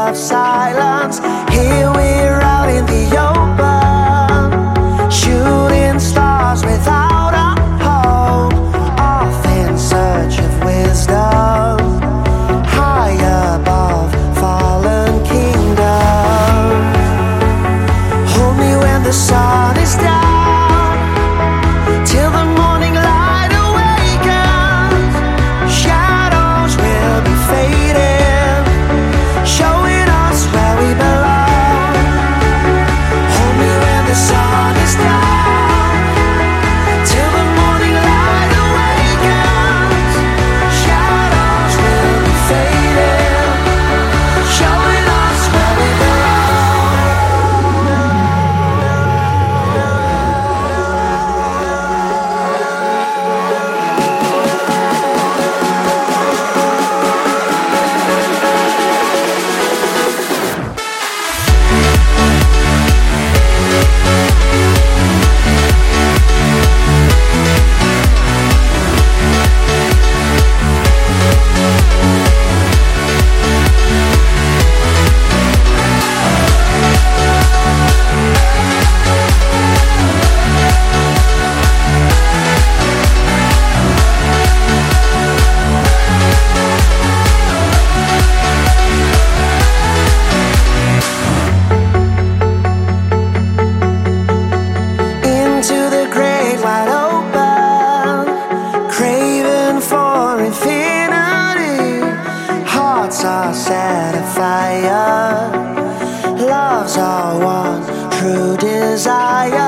of silence. Here we're out in the open, shooting stars without a hope, off in search of wisdom, high above fallen kingdom. Hold me when the sun is down, till the morning light awakens. Shadows will be fading, showing us where we belong. Hold me when the sun is down, till the morning light awakens. Shadows will be fading, showing us where we are set afire. Love's our one true desire.